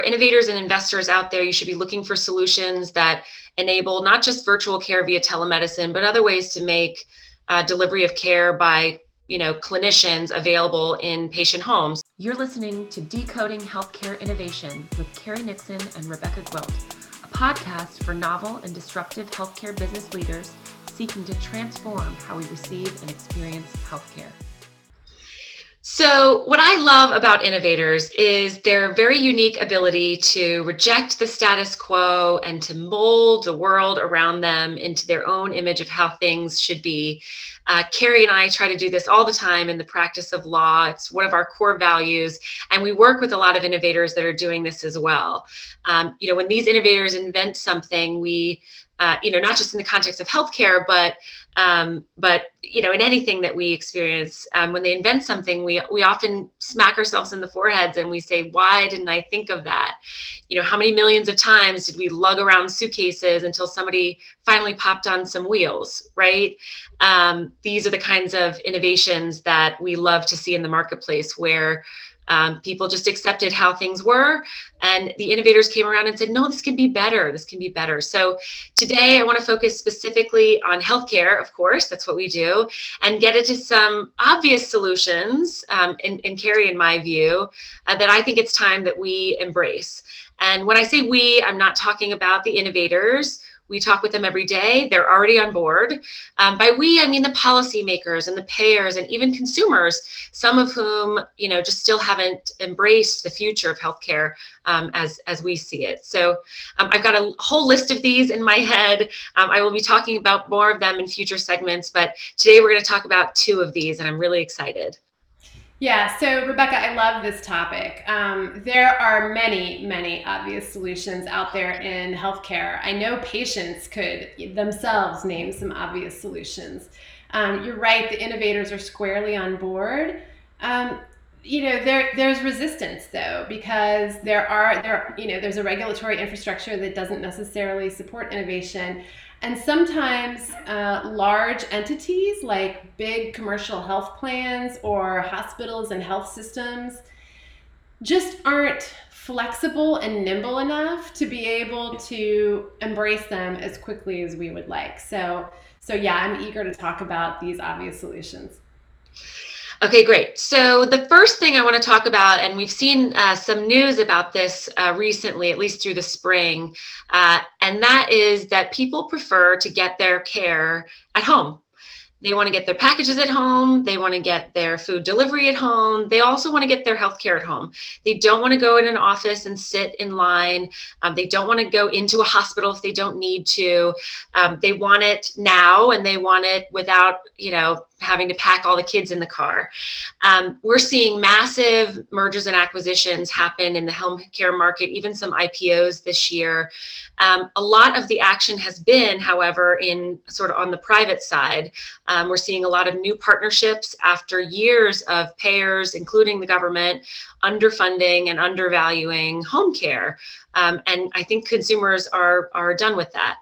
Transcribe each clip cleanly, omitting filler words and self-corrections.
Innovators and investors out there, you should be looking for solutions that enable not just virtual care via telemedicine, but other ways to make delivery of care by clinicians available in patient homes. You're listening to Decoding Healthcare Innovation with Carrie Nixon and Rebecca Gwilt, a podcast for novel and disruptive healthcare business leaders seeking to transform how we receive and experience healthcare. So what I love about innovators is their very unique ability to reject the status quo and to mold the world around them into their own image of how things should be. Carrie and I try to do this all the time in the practice of law. It's one of our core values, and we work with a lot of innovators that are doing this as well. When these innovators invent something, we not just in the context of healthcare, but in anything that we experience, when they invent something, we often smack ourselves in the foreheads and we say, why didn't I think of that? How many millions of times did we lug around suitcases until somebody finally popped on some wheels, right? These are the kinds of innovations that we love to see in the marketplace, where people just accepted how things were, and the innovators came around and said, no, this can be better. This can be better. So today I want to focus specifically on healthcare, of course, that's what we do, and get into some obvious solutions, in Carrie, in my view, that I think it's time that we embrace. And when I say we, I'm not talking about the innovators. We talk with them every day. They're already on board. By we, I mean the policymakers and the payers and even consumers, some of whom, just still haven't embraced the future of healthcare as we see it. So I've got a whole list of these in my head. I will be talking about more of them in future segments, but today we're going to talk about two of these, and I'm really excited. Yeah, so Rebecca, I love this topic. There are many, many obvious solutions out there in healthcare. I know patients could themselves name some obvious solutions. You're right, the innovators are squarely on board. There's resistance though, because there's a regulatory infrastructure that doesn't necessarily support innovation. And sometimes large entities like big commercial health plans or hospitals and health systems just aren't flexible and nimble enough to be able to embrace them as quickly as we would like. So yeah, I'm eager to talk about these obvious solutions. Okay, great. So the first thing I want to talk about, and we've seen some news about this recently, at least through the spring, and that is that people prefer to get their care at home. They want to get their packages at home. They want to get their food delivery at home. They also want to get their healthcare at home. They don't want to go in an office and sit in line. They don't want to go into a hospital if they don't need to. They want it now, and they want it without, having to pack all the kids in the car. We're seeing massive mergers and acquisitions happen in the healthcare market, even some IPOs this year. A lot of the action has been, however, in sort of on the private side. We're seeing a lot of new partnerships after years of payers, including the government, underfunding and undervaluing home care. And I think consumers are done with that.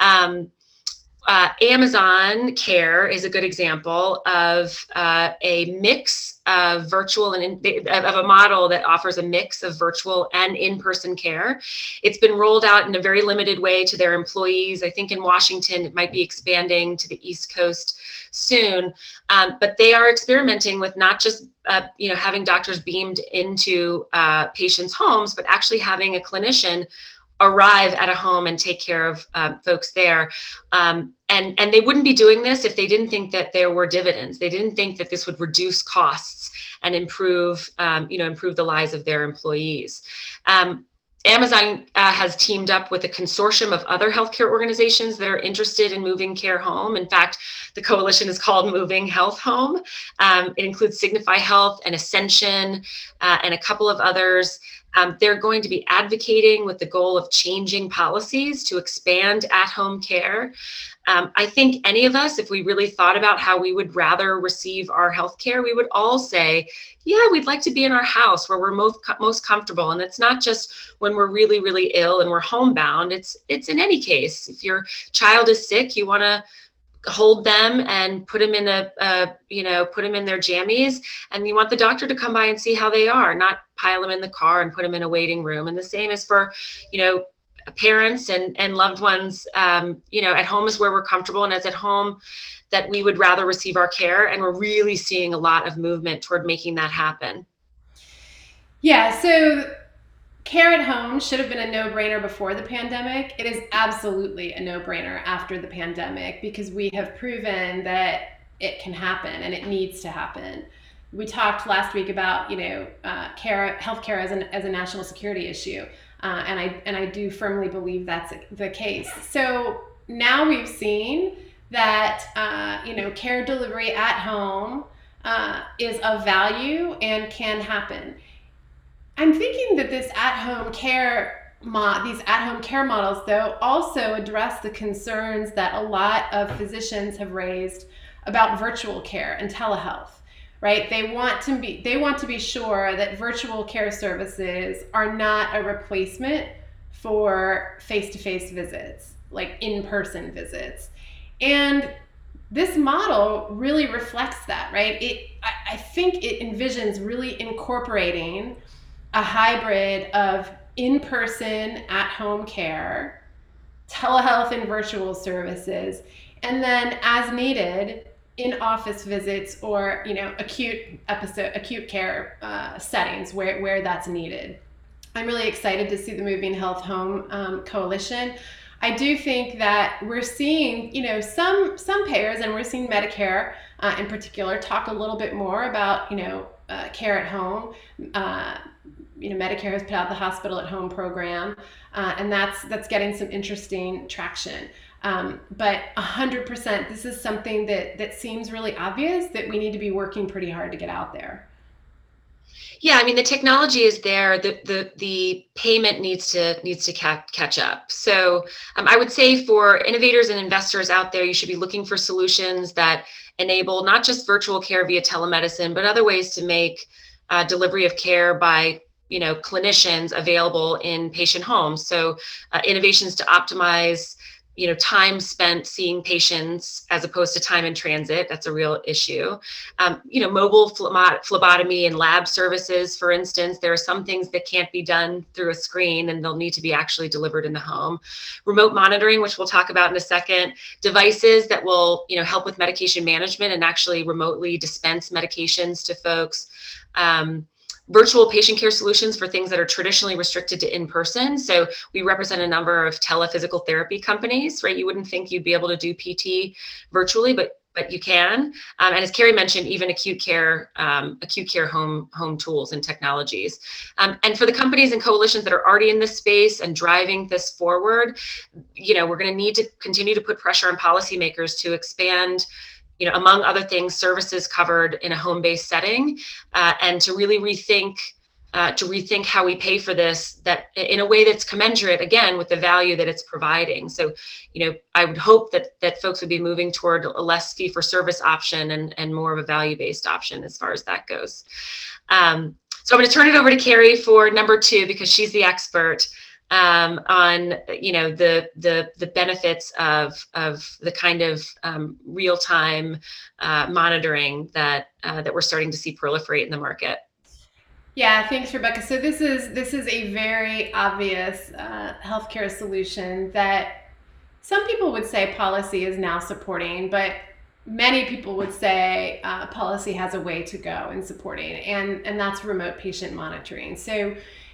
Amazon Care is a good example of a mix of virtual and of a model that offers a mix of virtual and in-person care. It's been rolled out in a very limited way to their employees. I think in Washington, it might be expanding to the East Coast soon. But they are experimenting with not just having doctors beamed into patients' homes, but actually having a clinician arrive at a home and take care of folks there. And they wouldn't be doing this if they didn't think that there were dividends. They didn't think that this would reduce costs and improve the lives of their employees. Amazon has teamed up with a consortium of other healthcare organizations that are interested in moving care home. In fact, the coalition is called Moving Health Home. It includes Signify Health and Ascension and a couple of others. They're going to be advocating with the goal of changing policies to expand at-home care. I think any of us, if we really thought about how we would rather receive our healthcare, we would all say, yeah, we'd like to be in our house where we're most comfortable. And it's not just when we're really, really ill and we're homebound. It's in any case. If your child is sick, you want to hold them and put them in put them in their jammies, and you want the doctor to come by and see how they are, not pile them in the car and put them in a waiting room. And the same is for, parents and loved ones, at home is where we're comfortable, and as at home that we would rather receive our care. And we're really seeing a lot of movement toward making that happen. Yeah, so care at home should have been a no-brainer before the pandemic. It is absolutely a no-brainer after the pandemic because we have proven that it can happen and it needs to happen. We talked last week about healthcare as a national security issue, and I do firmly believe that's the case. So now we've seen that care delivery at home is of value and can happen. I'm thinking that these at-home care models, though, also address the concerns that a lot of physicians have raised about virtual care and telehealth. Right? They want to be sure that virtual care services are not a replacement for face-to-face visits, like in-person visits. And this model really reflects that, right? I think it envisions really incorporating a hybrid of in-person at-home care, telehealth and virtual services, and then as needed in-office visits or acute care settings where that's needed. I'm really excited to see the Moving Health Home Coalition. I do think that we're seeing, some payers, and we're seeing Medicare in particular, talk a little bit more about, care at home. Medicare has put out the hospital at home program, and that's getting some interesting traction. But 100%, this is something that seems really obvious that we need to be working pretty hard to get out there. Yeah, I mean, the technology is there. The payment needs to catch up. So I would say for innovators and investors out there, you should be looking for solutions that enable not just virtual care via telemedicine, but other ways to make delivery of care by clinicians available in patient homes. So innovations to optimize time spent seeing patients as opposed to time in transit. That's a real issue. Mobile phlebotomy and lab services, for instance, there are some things that can't be done through a screen and they'll need to be actually delivered in the home. Remote monitoring, which we'll talk about in a second, devices that will help with medication management and actually remotely dispense medications to folks. Virtual patient care solutions for things that are traditionally restricted to in-person. So we represent a number of telephysical therapy companies, right? You wouldn't think you'd be able to do PT virtually, but you can. And as Carrie mentioned, even acute care home tools and technologies. And for the companies and coalitions that are already in this space and driving this forward, we're going to need to continue to put pressure on policymakers to expand among other things, services covered in a home-based setting, and to really rethink how we pay for this, that in a way that's commensurate, again, with the value that it's providing. So, I would hope that folks would be moving toward a less fee-for-service option and more of a value-based option as far as that goes. So I'm going to turn it over to Carrie for number 2, because she's the expert on the benefits of the kind of real-time monitoring that we're starting to see proliferate in the market. Yeah, thanks, Rebecca. So this is a very obvious healthcare solution that some people would say policy is now supporting, but many people would say policy has a way to go in supporting, and that's remote patient monitoring. So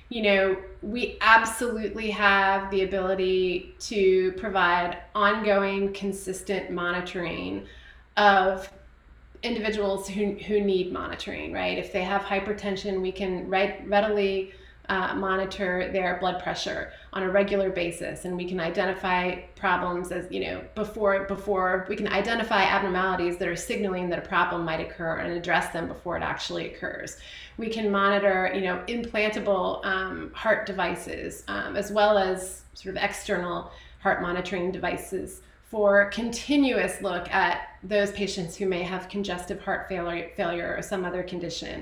we absolutely have the ability to provide ongoing, consistent monitoring of individuals who need monitoring, right? If they have hypertension, we can readily monitor their blood pressure on a regular basis, and we can identify problems as before we can identify abnormalities that are signaling that a problem might occur and address them before it actually occurs. We can monitor implantable heart devices as well as sort of external heart monitoring devices for continuous look at those patients who may have congestive heart failure or some other condition.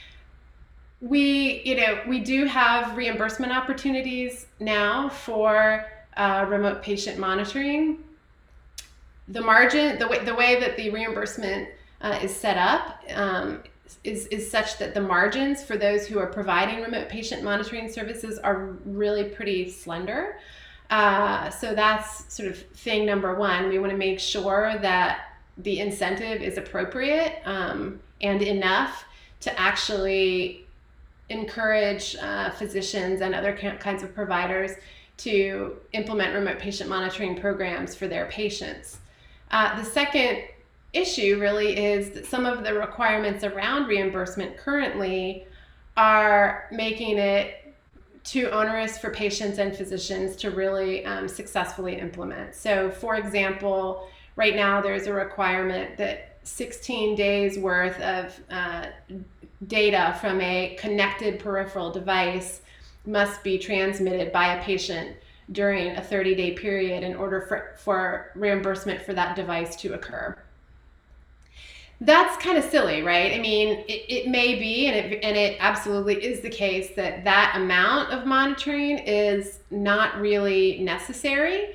We do have reimbursement opportunities now for remote patient monitoring. the margin, the way that the reimbursement is set up is such that the margins for those who are providing remote patient monitoring services are really pretty slender. So that's sort of thing number one. We want to make sure that the incentive is appropriate and enough to actually encourage physicians and other kinds of providers to implement remote patient monitoring programs for their patients. The second issue really is that some of the requirements around reimbursement currently are making it too onerous for patients and physicians to really successfully implement. So, for example, right now there's a requirement that 16 days worth of data from a connected peripheral device must be transmitted by a patient during a 30-day period in order for reimbursement for that device to occur. That's kind of silly, right? I mean, it may be, and it absolutely is the case that amount of monitoring is not really necessary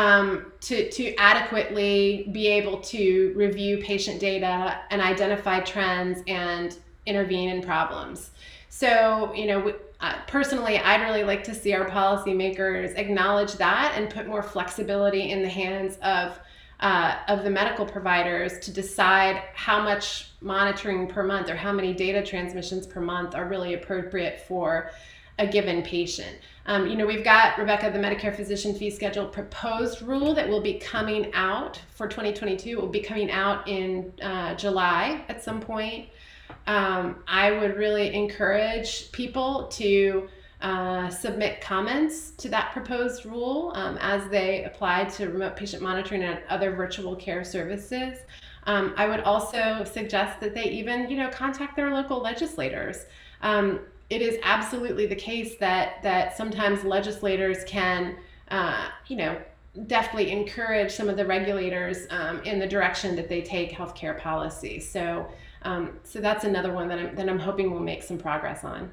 to adequately be able to review patient data and identify trends and intervene in problems. So, personally, I'd really like to see our policymakers acknowledge that and put more flexibility in the hands of the medical providers to decide how much monitoring per month or how many data transmissions per month are really appropriate for a given patient. We've got, Rebecca, the Medicare physician fee schedule proposed rule that will be coming out for 2022. It will be coming out in July at some point. I would really encourage people to submit comments to that proposed rule as they apply to remote patient monitoring and other virtual care services. I would also suggest that they even, contact their local legislators. It is absolutely the case that sometimes legislators can, definitely encourage some of the regulators in the direction that they take healthcare policy. So that's another one that I'm hoping we'll make some progress on.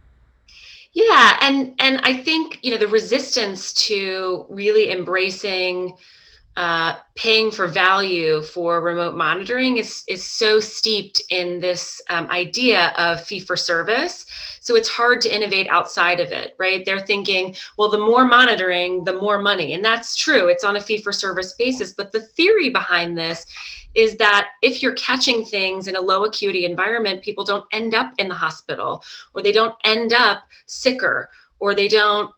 Yeah, and I think the resistance to really embracing paying for value for remote monitoring is so steeped in this idea of fee for service. So it's hard to innovate outside of it, right? They're thinking, well, the more monitoring, the more money. And that's true. It's on a fee for service basis. But the theory behind this is that if you're catching things in a low acuity environment, people don't end up in the hospital, or they don't end up sicker, or it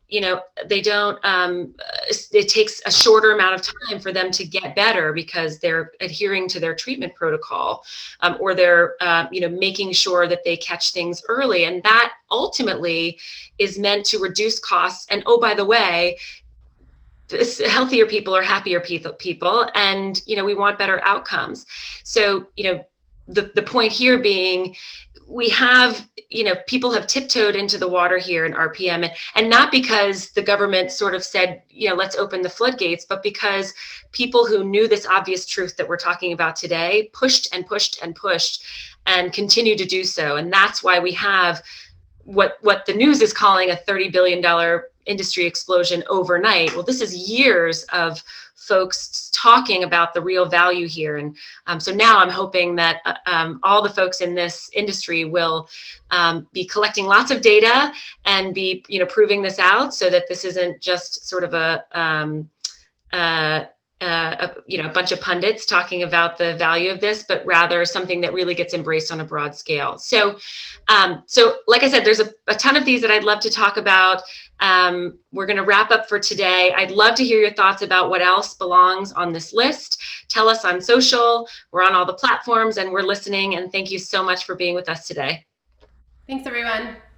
takes a shorter amount of time for them to get better because they're adhering to their treatment protocol, or they're, making sure that they catch things early. And that ultimately is meant to reduce costs. And oh, by the way, healthier people are happier people, and we want better outcomes. So the point here being, we have people have tiptoed into the water here in RPM, and not because the government sort of said let's open the floodgates, but because people who knew this obvious truth that we're talking about today pushed and pushed and pushed and continue to do so. And that's why we have what the news is calling a $30 billion industry explosion overnight. Well, this is years of folks talking about the real value here. And so now I'm hoping that all the folks in this industry will be collecting lots of data and be proving this out, so that this isn't just sort of a bunch of pundits talking about the value of this, but rather something that really gets embraced on a broad scale. So like I said, there's a ton of these that I'd love to talk about. We're going to wrap up for today. I'd love to hear your thoughts about what else belongs on this list. Tell us on social. We're on all the platforms and we're listening. And thank you so much for being with us today. Thanks, everyone.